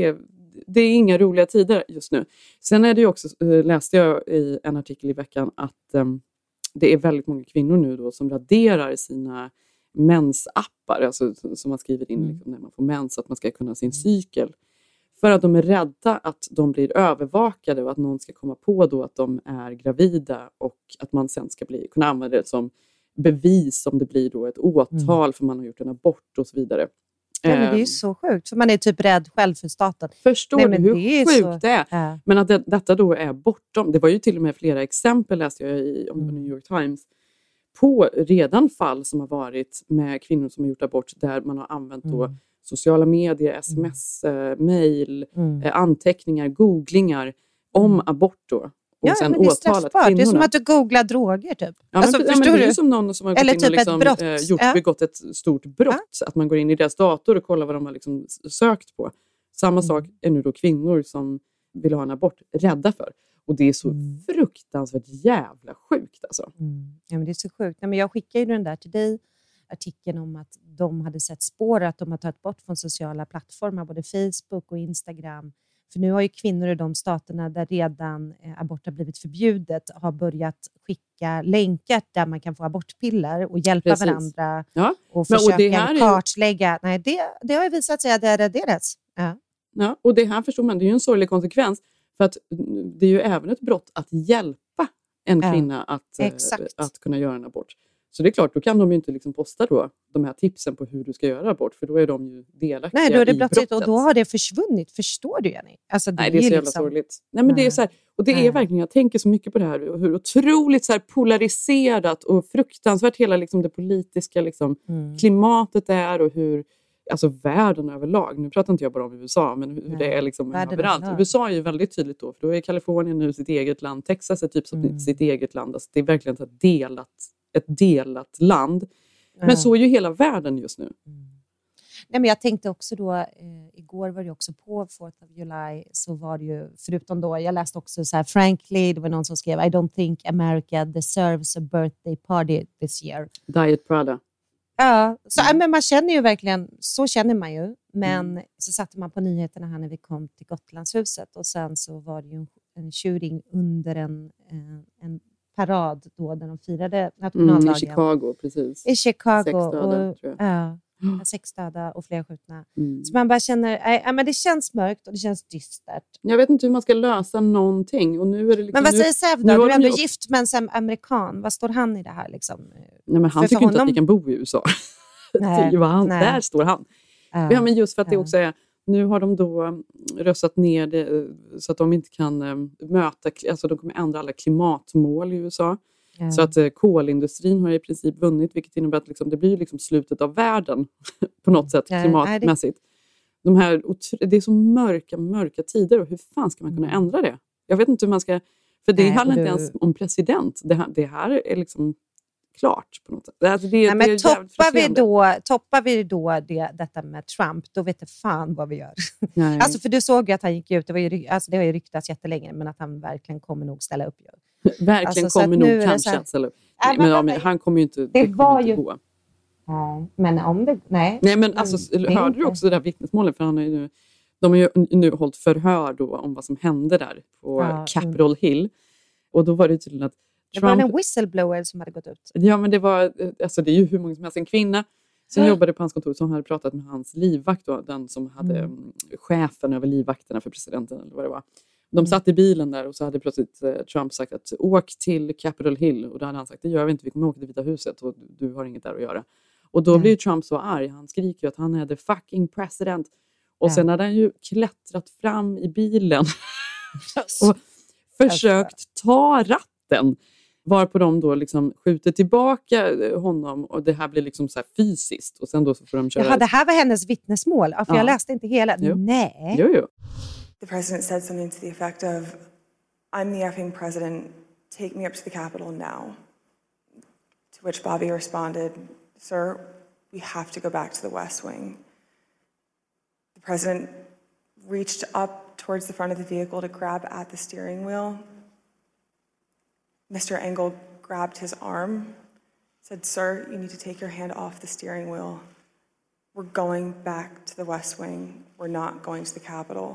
är inga roliga tider just nu. Sen är det ju också, läste jag i en artikel i veckan att det är väldigt många kvinnor nu då som raderar sina mensappar. Alltså som man skriver in liksom, när man får mens, att man ska kunna sin cykel. För att de är rädda att de blir övervakade och att någon ska komma på då att de är gravida och att man sen ska kunna använda det som bevis om det blir då ett åtal för man har gjort en abort och så vidare. Ja, men det är ju så sjukt, för man är typ rädd själv för staten. Förstår du hur sjukt det är? Ja. Men att detta då är bortom, det var ju till och med flera exempel läste jag om New York Times på redan fall som har varit med kvinnor som har gjort abort där man har använt då sociala medier, sms, mail, anteckningar, googlingar om abort då. Och sen men det är straffbart. Det är som att du googlar droger typ. Ja, alltså, men det är ju som någon som har gått in och liksom, begått ett stort brott. Att man går in i deras dator och kollar vad de har liksom sökt på. Samma sak är nu då kvinnor som vill ha en abort rädda för. Och det är så fruktansvärt jävla sjukt alltså. Ja, men det är så sjukt. Nej, men jag skickade ju den där till dig, artikeln om att de hade sett spår att de har tagit bort från sociala plattformar, både Facebook och Instagram. För nu har ju kvinnor i de staterna där redan abort har blivit förbjudet har börjat skicka länkar där man kan få abortpiller och hjälpa varandra och försöka kartlägga. Nej, det har ju visat sig att det är deras. Ja, och det här förstår man, det är ju en sorglig konsekvens. För att det är ju även ett brott att hjälpa en kvinna att kunna göra en abort. Så det är klart, då kan de ju inte liksom posta då de här tipsen på hur du ska göra abort. För då är de ju delaktiga. Nej, då är det i brottet. Och då har det försvunnit. Förstår du, Jenny? Alltså, nej, det är så jävla sorgligt. Nej, men det är så här, och det är verkligen, jag tänker så mycket på det här. Hur otroligt så här polariserat och fruktansvärt hela liksom det politiska liksom, klimatet är. Och hur, alltså världen överlag. Nu pratar inte jag bara om USA, men hur det är liksom överallt. USA är ju väldigt tydligt då. För då är Kalifornien nu sitt eget land. Texas är typ som sitt eget land. Alltså, det är verkligen ett delat land. Men så är ju hela världen just nu. Nej, men jag tänkte också då, igår var det också på 4th of July, så var det ju, förutom då, jag läste också så här, frankly, det var någon som skrev, I don't think America deserves a birthday party this year. Diet Prada. Ja, så, men man känner ju verkligen, så känner man ju. Men så satte man på nyheterna här när vi kom till Gotlandshuset och sen så var det ju en shooting under en parad då där de firade nationaldagen. I Chicago, precis. I Chicago. 6 döda, tror jag. Ja, 6 döda och flera skjutna. Så man bara känner, men det känns mörkt och det känns dystert. Jag vet inte hur man ska lösa någonting. Och nu är det liksom, men vad säger Säv då? Du är ändå gift med en amerikan. Vad står han i det här? Liksom? Nej, men han tycker inte att vi kan bo i USA. Nej, där står han. Ja, men just för att det också är, nu har de då röstat ner det så att de inte kan möta, alltså de kommer ändra alla klimatmål i USA. Så att kolindustrin har i princip vunnit, vilket innebär att liksom, det blir liksom slutet av världen på något sätt klimatmässigt. Det är så mörka tider och hur fan ska man kunna ändra det? Jag vet inte hur man ska, för det handlar inte ens om president. Det här är liksom klart på något sätt. Men toppar vi då detta med Trump, då vet jag fan vad vi gör. Alltså för du såg ju att han gick ut, det har ju ryktats jättelänge, men att han verkligen kommer nog ställa upp. Verkligen alltså, kommer nog kanske. Eller, men han kommer ju inte, det var ju... gå. Ja, men om det... Nej men alltså, hörde du också det där vittnesmålet? För han har ju de har ju nu hållit förhör då om vad som hände där på Capitol Hill. Och då var det tydligen att Trump... Det var en whistleblower som hade gått ut. Ja, men det var... Alltså det är ju hur många som helst. En kvinna som jobbade på hans kontor som hade pratat med hans livvakt då, den som hade chefen över livvakterna för presidenten eller vad det var. De satt i bilen där och så hade plötsligt Trump sagt att åk till Capitol Hill. Och då hade han sagt, det gör vi inte, vi kommer åka till Vita huset och du har inget där att göra. Och då blir Trump så arg, han skriker ju att han är the fucking president. Och sen hade han ju klättrat fram i bilen och försökt ta ratten. Varpå de då liksom skjuter tillbaka honom och det här blir liksom så här fysiskt. Och sen då så får de köra... Jaha, det här var hennes vittnesmål. För jag läste inte hela. Jo. Nej. Jo. The president said something to the effect of, I'm the effing president, take me up to the Capitol now. To which Bobby responded, sir, we have to go back to the West Wing. The president reached up towards the front of the vehicle to grab at the steering wheel. Mr. Engel grabbed his arm, said, sir, you need to take your hand off the steering wheel. We're going back to the West Wing. We're not going to the Capitol.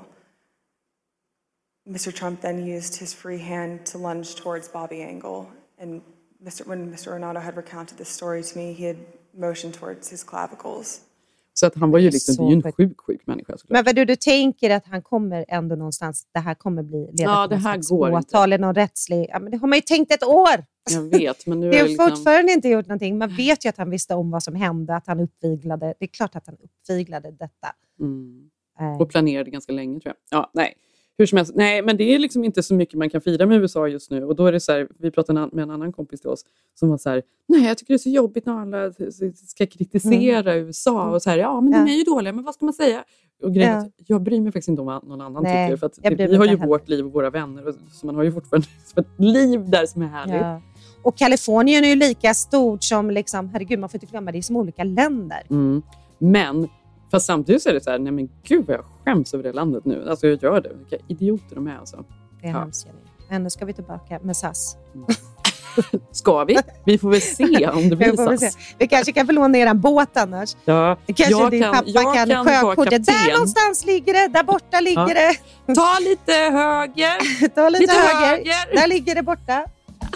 Mr. Trump then used his free hand to lunge towards Bobby Engel. And when Mr. Renato had recounted this story to me, he had motioned towards his clavicles. Så att han var ju liksom, det är ju en sjuk människa. Men vad du tänker att han kommer ändå någonstans, det här kommer bli leda det här går åtal eller någon rättslig, men det har man ju tänkt ett år. Jag vet, men nu det har liksom... fortfarande inte gjort någonting. Man vet ju att han visste om vad som hände, att han uppviglade, det är klart att han uppviglade detta. Och planerade ganska länge tror jag. Ja, nej. Hur som helst, nej, men det är liksom inte så mycket man kan fira med USA just nu. Och då är det så här, vi pratade med en annan kompis till oss som var så här, nej, jag tycker det är så jobbigt när alla ska kritisera USA och så här, ja, men de är ju dåliga, men vad ska man säga? Och grejen att jag bryr mig faktiskt inte om vad någon annan tycker, för att vi har ju vårt liv och våra vänner, och, så man har ju fortfarande ett liv där som är härligt. Ja. Och Kalifornien är ju lika stort som liksom, herregud, man får inte glömma, det är som olika länder. Men fast samtidigt så är det så här, nej men gud vad jag skäms över det landet nu. Alltså jag gör det. Vilka idioter de är alltså. Det är hemskt. Men nu ska vi tillbaka med SAS. Ska vi? Vi får väl se om det blir SAS. Vi kanske kan få låna er en båt annars. Ja, kanske din pappa kan sjökortet. Där någonstans ligger det. Där borta ligger det. Ta lite höger. Ta lite höger. Där ligger det borta.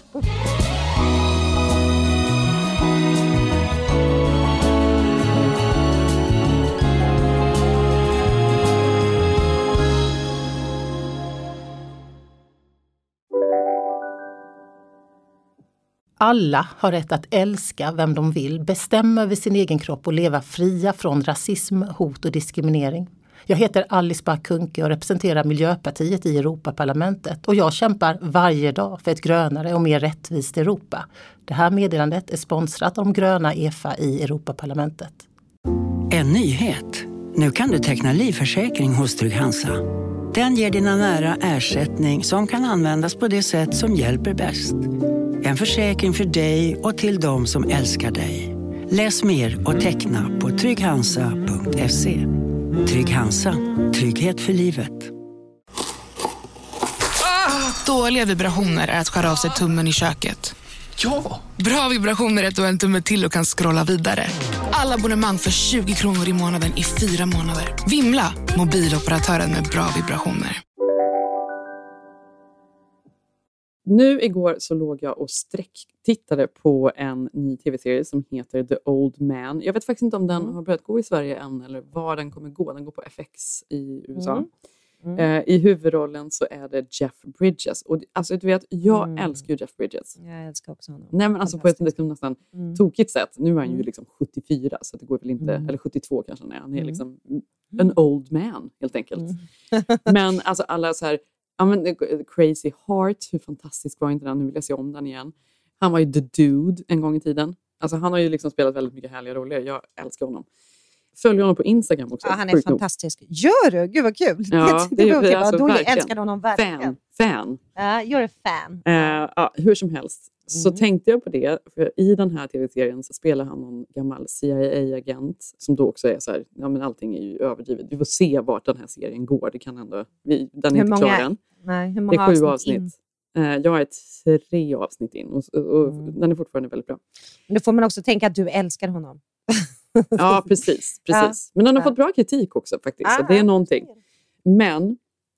Alla har rätt att älska vem de vill, bestämma över sin egen kropp och leva fria från rasism, hot och diskriminering. Jag heter Alice Bah Kuhnke och representerar Miljöpartiet i Europaparlamentet. Och jag kämpar varje dag för ett grönare och mer rättvist Europa. Det här meddelandet är sponsrat av de gröna EFA i Europaparlamentet. En nyhet. Nu kan du teckna livförsäkring hos Trygg-Hansa. Den ger dina nära ersättning som kan användas på det sätt som hjälper bäst. En försäkring för dig och till de som älskar dig. Läs mer och teckna på trygghansa.se. Trygg-Hansa. Trygghet för livet. Dåliga vibrationer är att skära av sig tummen i köket. Ja! Bra vibrationer är att du har en tumme till och kan scrolla vidare. Alla abonnemang för 20 kronor i månaden i 4 månader. Vimla! Mobiloperatören med bra vibrationer. Nu igår så låg jag och tittade på en ny tv-serie som heter The Old Man. Jag vet faktiskt inte om den har börjat gå i Sverige än eller var den kommer gå. Den går på FX i USA. I huvudrollen så är det Jeff Bridges. Och alltså du vet, jag älskar ju Jeff Bridges. Jag älskar också honom. Nej, men alltså på ett liksom nästan tokigt sätt. Nu är han ju liksom 74 så det går väl inte, eller 72 kanske han är liksom en old man helt enkelt. Men alltså alla så här, ja men Crazy Heart, hur fantastisk var inte den? Nu vill jag se om den igen. Han var ju The Dude en gång i tiden. Alltså han har ju liksom spelat väldigt mycket härliga roller. Jag älskar honom. Följer honom på Instagram också. Ja, han är fantastisk. Gör du? Gud vad kul. Ja, det är alltså, då älskar honom verkligen. Fan. Ja, you're a fan. Ja, hur som helst. Så tänkte jag på det. För i den här tv-serien så spelar han någon gammal CIA-agent. Som då också är så här, ja men allting är ju överdrivet. Vi får se vart den här serien går. Det kan ändå, den är inte klar än. Nej, hur många det är 7 avsnitt. Jag är 3 avsnitt in och den är fortfarande väldigt bra. Men då får man också tänka att du älskar honom. Ja, precis. Ja. Men han har fått bra kritik också faktiskt. Så det är någonting. Men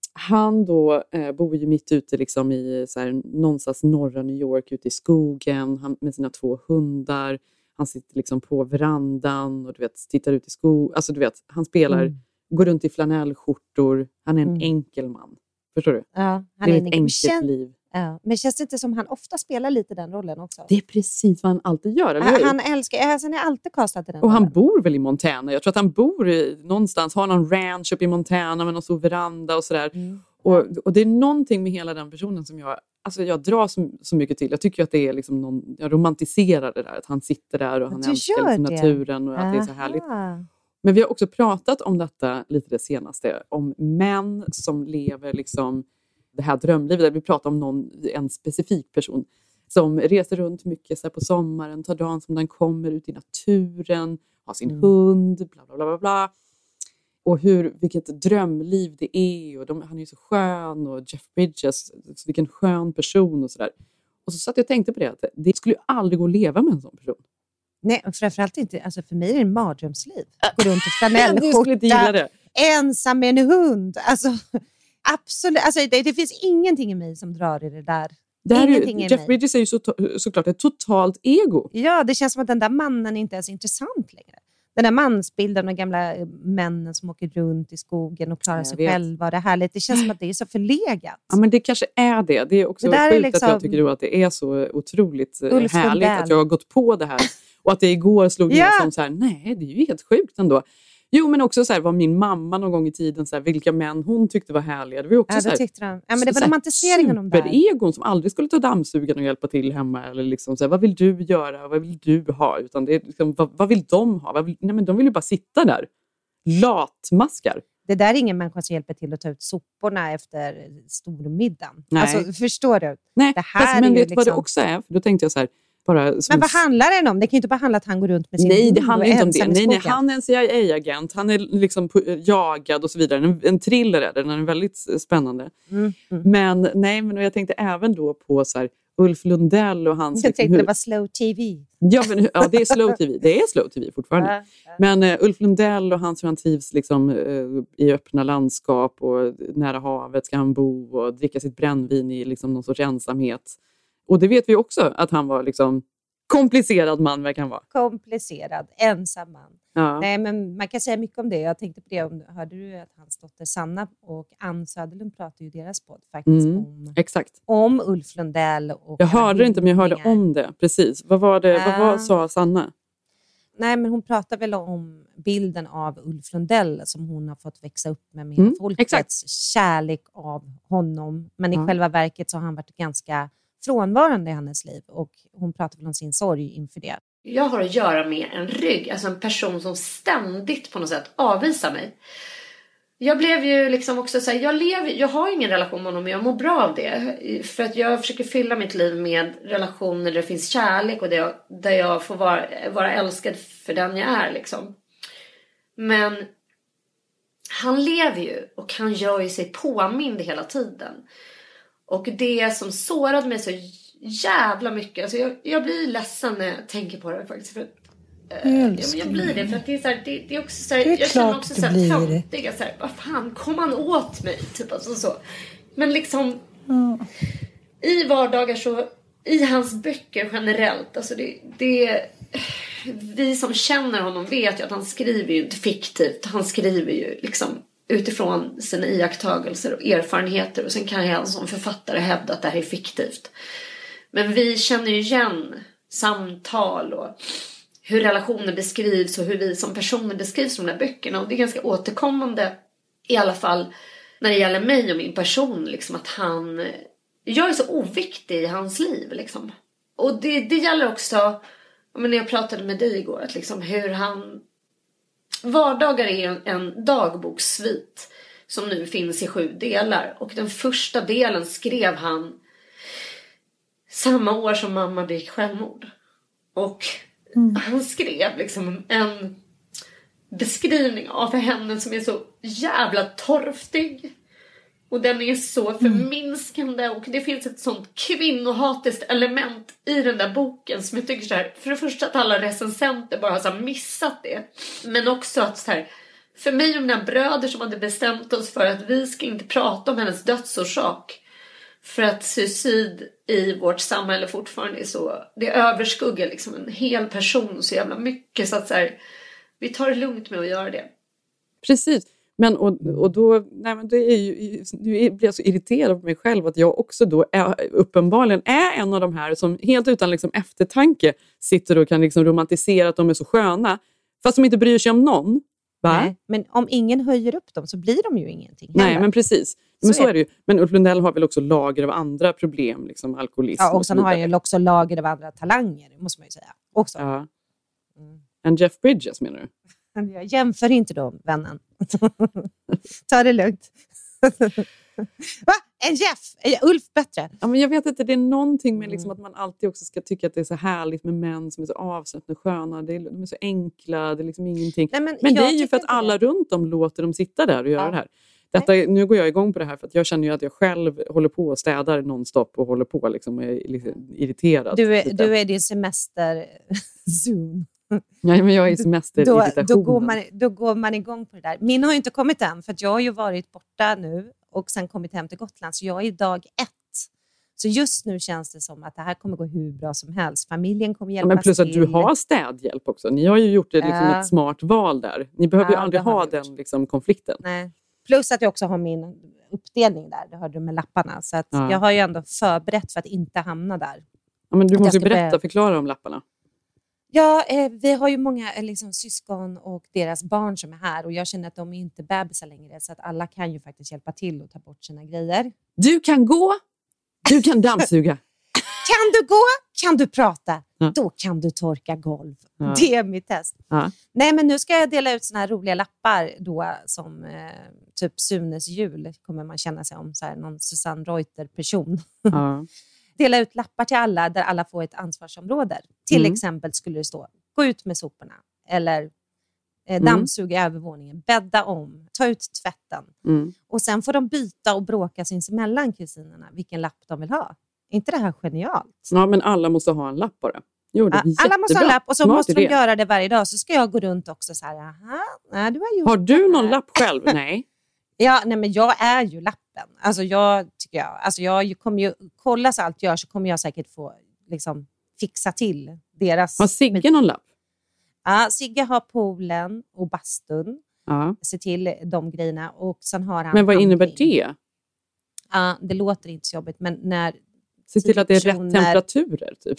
han då bor ju mitt ute liksom i så här, någonstans norra New York, ute i skogen med sina 2 hundar. Han sitter liksom på verandan och du vet, tittar ut i skogen. Alltså du vet, han spelar, går runt i flanellskjortor. Han är en enkel man. Förstår du? Ja, han är ett enkelt liv. Ja, men känns det inte som han ofta spelar lite den rollen också? Det är precis vad han alltid gör, eller hur? Han han är alltid castad i den och rollen. Han bor väl i Montana. Jag tror att han bor någonstans, har någon ranch uppe i Montana med någon stor veranda och sådär. Och det är någonting med hela den personen som jag drar så mycket till. Jag tycker att det är liksom jag romantiserar det där. Att han sitter där och han älskar liksom naturen och att det är så härligt. Men vi har också pratat om detta lite det senaste. Om män som lever liksom det här drömlivet. Vi pratar om en specifik person som reser runt mycket så här på sommaren, tar dagen som den kommer ut i naturen, har sin hund, bla bla bla bla bla. Och vilket drömliv det är. Och han är ju så skön, och Jeff Bridges, vilken skön person och sådär. Och så satt jag och tänkte på det, att det skulle ju aldrig gå att leva med en sån person. Nej, framförallt inte. Alltså för mig är det en mardrömsliv. Gå runt i flanellskjorta, ensam med en hund. Alltså absolut. Alltså, det finns ingenting i mig som drar i det där. Jeff Bridges är ju såklart ett totalt ego. Ja, det känns som att den där mannen inte är så intressant längre. Den där mansbilden och gamla männen som åker runt i skogen och klarar sig själva. Och det här, det känns som att det är så förlegat. Ja, men det kanske är det. Det är också sjukt liksom, att jag tycker att det är så otroligt härligt att jag har gått på det här. Och att det igår slog ner som så här, nej, det är ju helt sjukt ändå. Jo, men också så här, var min mamma någon gång i tiden så här, vilka män hon tyckte var härliga. Det var också så här, men det var romantiseringen om det. Superegon som aldrig skulle ta dammsugan och hjälpa till hemma, eller liksom så här, vad vill du göra? Vad vill du ha? Utan det är liksom, vad vill de ha? Nej, men de vill ju bara sitta där. Latmaskar. Det där är ingen människa som hjälper till att ta ut soporna efter stormiddagen. Alltså, förstår du? Nej, det här men är vet liksom... vad det också är? För då tänkte jag så här, men vad handlar det om? Det kan ju inte bara handla att han går runt med sin hund. Nej, det handlar inte om det. Nej, han är en CIA-agent. Han är liksom jagad och så vidare. En thriller är det. Den är väldigt spännande. Men jag tänkte även då på så här, Ulf Lundell och hans... Jag tänkte det var slow tv. Ja, det är slow tv. Det är slow tv fortfarande. Men Ulf Lundell och hans, hur han trivs liksom, i öppna landskap och nära havet ska han bo och dricka sitt brännvin i liksom, någon sorts ensamhet. Och det vet vi också att han var liksom komplicerad man, verkar han vara. Komplicerad, ensam man. Ja. Nej, men man kan säga mycket om det. Jag tänkte på det, hörde du att hans dotter Sanna och Ann Söderlund pratade ju deras podd faktiskt om Ulf Lundell. Och jag hörde det inte, men jag hörde om det. Precis. Vad sa Sanna? Nej, men hon pratar väl om bilden av Ulf Lundell som hon har fått växa upp med folkets kärlek av honom. Men i själva verket så har han varit ganska frånvarande i hennes liv, och hon pratar väl om sin sorg inför det. Jag har att göra med en rygg, alltså en person som ständigt på något sätt avvisar mig. Jag blev ju liksom också så här, jag har ingen relation med honom, men jag mår bra av det. För att jag försöker fylla mitt liv med relationer där det finns kärlek och där jag får vara älskad för den jag är liksom. Men han lever ju, och han gör ju sig påmind hela tiden. Och det som sårade mig så jävla mycket. Alltså jag blir ledsen när jag tänker på det faktiskt. För jag blir det. För att det är så här, det är också så här, jag känner också så här töntiga. Så här, vad fan, kom han åt mig? Typ alltså så. Men liksom i vardagar så, i hans böcker generellt. Alltså vi som känner honom vet ju att han skriver ju inte fiktivt. Han skriver ju liksom utifrån sina iakttagelser och erfarenheter. Och sen kan jag som författare hävda att det här är fiktivt. Men vi känner ju igen samtal och hur relationer beskrivs och hur vi som personer beskrivs i de här böckerna. Och det är ganska återkommande, i alla fall när det gäller mig och min person. Liksom, att jag är så oviktig i hans liv. Liksom. Och det gäller också, när jag pratade med dig igår, att liksom hur han... Vardagar är en dagbokssvit som nu finns i 7 delar. Och den första delen skrev han samma år som mamma begick självmord. Och han skrev liksom en beskrivning av henne som är så jävla torftig. Och den är så förminskande. Och det finns ett sånt kvinnohatiskt element i den där boken. Som jag tycker så här. För det första att alla recensenter bara har så här missat det. Men också att så här. För mig och mina bröder som hade bestämt oss för att vi ska inte prata om hennes dödsorsak. För att suicid i vårt samhälle fortfarande är så. Det överskuggar liksom en hel person så jävla mycket. Så att så här, vi tar det lugnt med att göra det. Precis. Men och då, nej men det är ju, nu blir jag så irriterad på mig själv att jag också då uppenbarligen är en av de här som helt utan liksom eftertanke sitter och kan liksom romantisera att de är så sköna. Fast de inte bryr sig om någon. Va? Nej, men om ingen höjer upp dem så blir de ju ingenting. Nej, men precis. Men så är det ju. Men Ulf Lundell har väl också lager av andra problem, liksom alkoholism. Ja, och sen har han ju också lager av andra talanger, måste man ju säga. Också. Ja. En Jeff Bridges menar du? Jag jämför inte dem, vännen. Ta det lugnt. Va? En Jeff? Är Ulf bättre? Ja, men jag vet inte, det är någonting med liksom att man alltid också ska tycka att det är så härligt med män som är så avslappnade och sköna. De är så enkla, det är liksom ingenting. Nej, men det är ju för att alla runt om låter dem sitta där och göra det här. Nu går jag igång på det här för att jag känner ju att jag själv håller på och städar nonstop och håller på liksom och är liksom irriterad. Du är din semester-zoom. Nej, men jag är i semesteriritation. Då går man igång på det där. Min har ju inte kommit än för att jag har ju varit borta nu och sen kommit hem till Gotland. Så jag är dag 1. Så just nu känns det som att det här kommer gå hur bra som helst. Familjen kommer hjälpa till. Men plus att du har städhjälp också. Ni har ju gjort det liksom ett smart val där. Ni behöver ju aldrig ha den liksom konflikten. Nej. Plus att jag också har min uppdelning där. Det hörde du med lapparna. Så att jag har ju ändå förberett för att inte hamna där. Ja, men du måste ju förklara om lapparna. Ja, vi har ju många liksom, syskon och deras barn som är här. Och jag känner att de är inte bebisar längre. Så att alla kan ju faktiskt hjälpa till och ta bort sina grejer. Du kan gå, du kan dammsuga. Kan du gå, kan du prata. Då kan du torka golv. Det är mitt test. Nej, men nu ska jag dela ut såna här roliga lappar då som typ Sunes jul kommer man känna sig om så här, någon Susanne Reuter-person. Dela ut lappar till alla där alla får ett ansvarsområde. Till exempel skulle det stå gå ut med soporna eller dammsuga övervåningen, bädda om, ta ut tvätten. Och sen får de byta och bråka sinsemellan kusinerna vilken lapp de vill ha. Är inte det här genialt? Ja, men alla måste ha en lapp bara. Jo, det är alla måste ha en lapp och så måste de göra det varje dag. Så ska jag gå runt också så här, du har gjort har du någon lapp själv? Nej. Ja, nej, men jag är ju lappen. Alltså jag kommer ju kolla så allt gör så kommer jag säkert få liksom fixa till deras. Har Sigge någon lapp? Ja, Sigge har poolen och bastun. Se till de grejerna och sen har han. Men vad innebär det? Ja, det låter inte så jobbigt, men när se till att det är rätt temperaturer typ.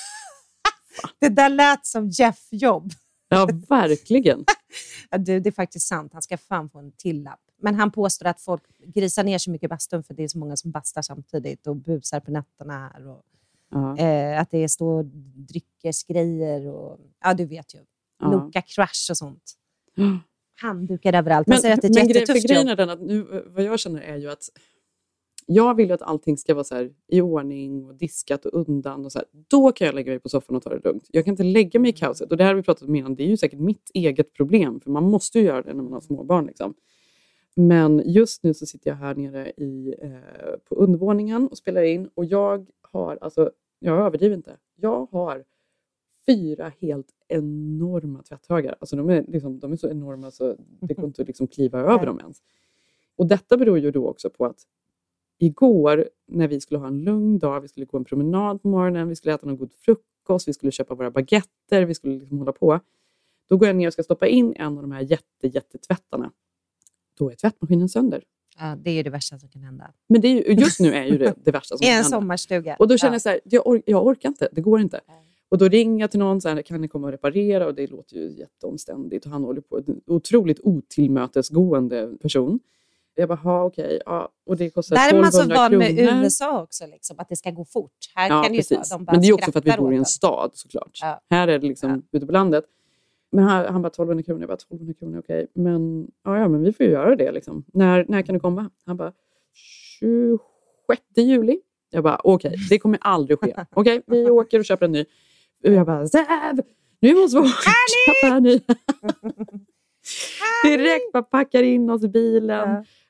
Det där lät som Jeff-jobb. Ja, verkligen. Det är faktiskt sant. Han ska fan få en till lapp. Men han påstår att folk grisar ner så mycket bastun för det är så många som bastar samtidigt och busar på nätterna här. Och, att det står dryckesgrejer och du vet ju. Loka crash och sånt. Handdukar överallt. Han säger att det är jättetufft grejen är den att nu, vad jag känner är ju att jag vill ju att allting ska vara så här i ordning och diskat och undan och så här. Då kan jag lägga mig på soffan och ta det lugnt. Jag kan inte lägga mig i kaoset. Och det här har vi pratat om innan. Det är ju säkert mitt eget problem. För man måste ju göra det när man har småbarn liksom. Men just nu så sitter jag här nere på undervåningen och spelar in. Och jag överdriver inte. Jag har 4 helt enorma tvätthögar. Alltså de är så enorma så det går inte att liksom kliva över dem ens. Och detta beror ju då också på att igår när vi skulle ha en lugn dag, vi skulle gå en promenad på morgonen, vi skulle äta någon god frukost, vi skulle köpa våra baguetter, vi skulle liksom hålla på. Då går jag ner och ska stoppa in en av de här jättetvättarna. Då är tvättmaskinen sönder. Ja, det är ju det värsta som kan hända. Men det är ju, just nu är ju det värsta som kan hända. I en sommarstuga. Och då känner jag så här, jag orkar inte, det går inte. Och då ringer jag till någon så här, kan ni komma och reparera? Och det låter ju jätteomständigt. Och han håller på, en otroligt otillmötesgående person. Jag bara, okej. Ja, och det kostar 1200 kronor. Där är man så van med USA också, liksom, att det ska gå fort. Här kan ju de bara men det är också för att vi bor i en stad såklart. Ja. Här är det liksom ute på landet. Men han bara 1200 kronor. Jag bara 1200 kronor, okej. Men, men vi får ju göra det liksom. När kan du komma? Han bara 26 juli. Jag bara, okej, det kommer aldrig ske. Okej, vi åker och köper en ny. Och jag bara, nu måste vi köpa en ny. Direkt bara packar in oss i bilen.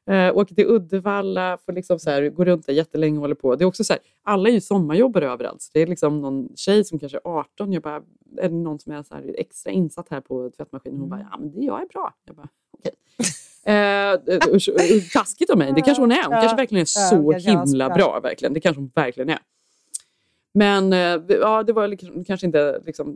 Åker till Uddevalla, får liksom så här, gå runt där jättelänge och håller på. Det är också så här, alla är ju sommarjobbare överallt. Så det är liksom någon tjej som kanske är 18. Jag bara, är det någon som är så här extra insatt här på tvättmaskinen? Hon bara, ja men det jag är bra. Jag bara, okej. Taskigt av mig, det kanske hon är. Hon kanske verkligen är så himla bra. Verkligen. Det kanske hon verkligen är. Men ja, det var kanske inte liksom,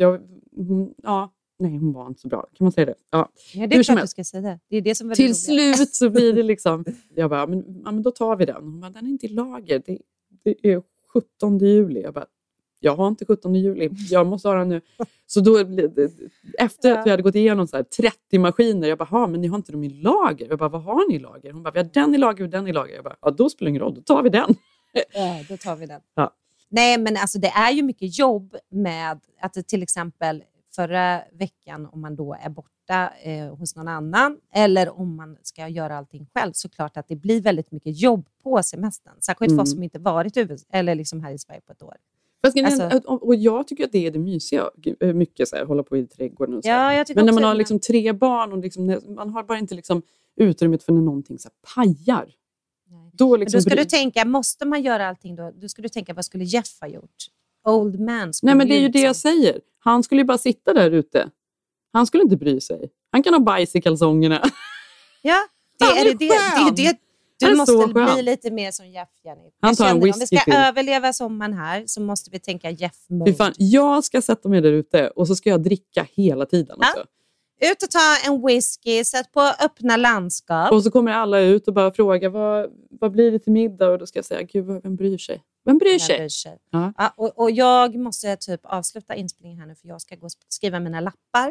nej, hon var inte så bra. Kan man säga det? Ja, det är klart du ska säga det. Det är det som är till slut så blir det liksom... Jag bara, men då tar vi den. Hon bara, den är inte i lager. Det är 17 juli. Jag bara, jag har inte 17 juli. Jag måste ha den nu. Så då, efter att vi hade gått igenom så här 30 maskiner. Jag bara, men ni har inte dem i lager. Jag bara, vad har ni i lager? Hon bara, vi har den i lager och den i lager. Jag bara, då spelar det ingen roll. Då tar vi den. Ja, då tar vi den. Ja. Nej, men alltså det är ju mycket jobb med att till exempel... Förra veckan om man då är borta hos någon annan eller om man ska göra allting själv, så klart att det blir väldigt mycket jobb på semestern. Särskilt för oss som inte varit eller liksom här i Sverige på ett år. Och jag tycker att det är det mysiga. Mycket så här, hålla på i trädgården och så. Ja, jag tycker men när man har liksom 3 barn och liksom, man har bara inte liksom utrymmet för när någonting så här pajar. Då, liksom, då ska du tänka, måste man göra allting då? Då ska du tänka, vad skulle Jeff ha gjort? Old man. Nej, men det är ju det jag säger. Han skulle ju bara sitta där ute. Han skulle inte bry sig. Han kan ha bajs i kalsongerna. Ja, det är det. Du måste bli lite mer som Jeff, Jenny. Han tar en whisky. Om vi ska överleva sommaren här så måste vi tänka Jeff-mode. Jag ska sätta mig där ute och så ska jag dricka hela tiden också. Ut och ta en whisky, sätt på öppna landskap. Och så kommer alla ut och bara fråga, vad blir det till middag? Och då ska jag säga, gud, vem bryr sig? Vem bryr sig? Ja. Ja, och jag måste typ avsluta inspelningen här nu, för jag ska gå och skriva mina lappar.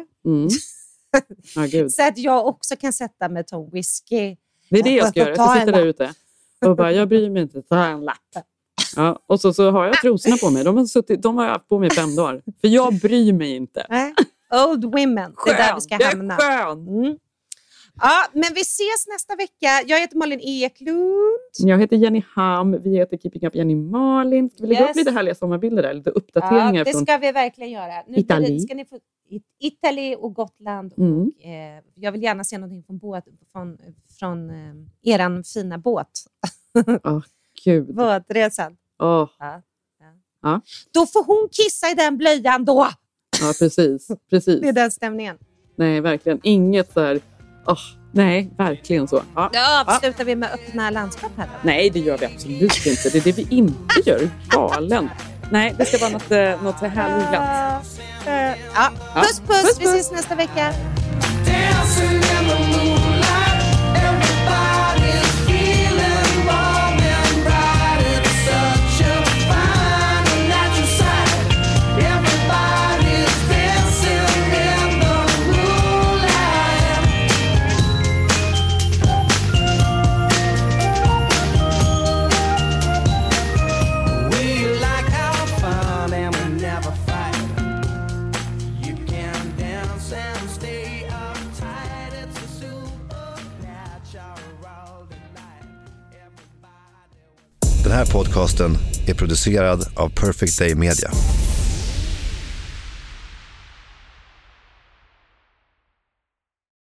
Gud. Så att jag också kan sätta mig och ta en whisky. Det är det jag ska göra. Jag ska sitta där ute och bara, jag bryr mig inte, ta en lapp. Ja, och så har jag trosorna på mig. De har jag haft på mig 5 dagar. För jag bryr mig inte. Old women, det är där vi ska hamna. Skön. Ja, men vi ses nästa vecka. Jag heter Malin Eklund. Jag heter Jenny Ham. Vi heter Keeping Up Jenny Malin. Ska vi lägga upp lite härliga sommarbilder där? Lite uppdateringar. Ja, det ska vi verkligen göra. Nu ska ni få Italien och Gotland. Och, jag vill gärna se någonting från eran fina båt. Gud. Båtresan. Ja. Då får hon kissa i den blöjan då. Ja, precis. Det är den stämningen. Nej, verkligen. Inget där. Nej, verkligen så. Slutar vi med öppna landskap här då? Nej, det gör vi absolut inte. Det är det vi inte gör. Galen. Nej, det ska vara något härligt glatt. Puss. Vi ses nästa vecka. Den här podcasten är producerad av Perfect Day Media.